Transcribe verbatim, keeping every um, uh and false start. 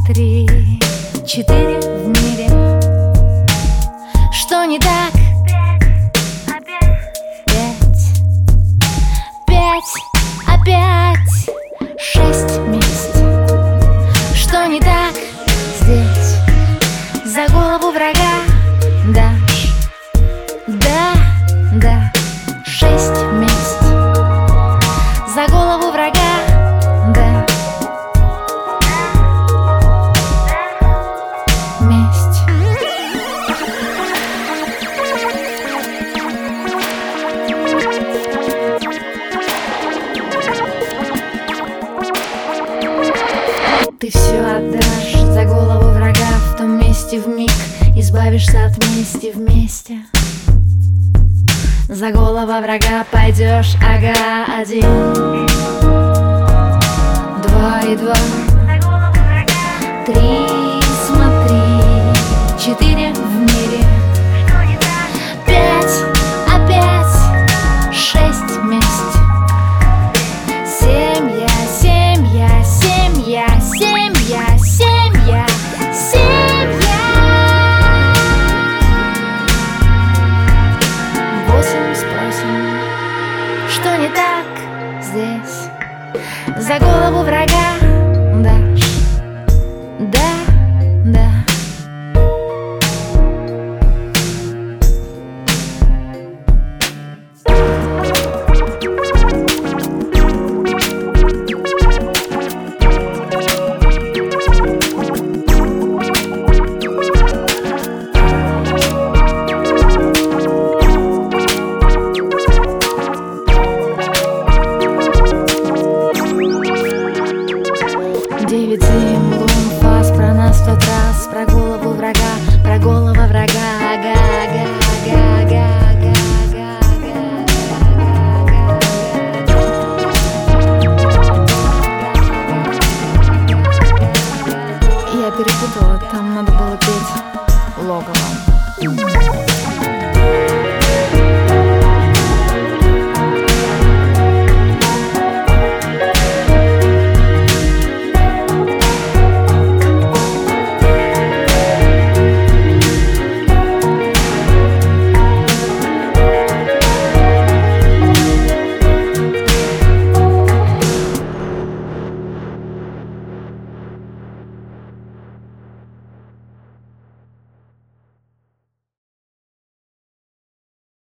три, четыре в мире. Что не так? Пять, пять, опять шесть вместе. Что не так здесь? За голову врага дашь, да, да, шесть вместе. За голову врага, да, месть. Ты все отдашь за голову врага в том месте вмиг, избавишься от мести вместе. За голову врага пойдешь, ага, один, два и два, три, смотри, четыре в мире, пять, опять шесть вместе. Семья, семья, семья, семья, семья, семья. Восемь спросим, что не так здесь? За голову врага дашь, да, да. Девять зим, лун, фас, про нас сто раз, про голову врага, про голову врага, ага, ага, ага, ага, ага, ага. Я перепутала, там надо было петь лого.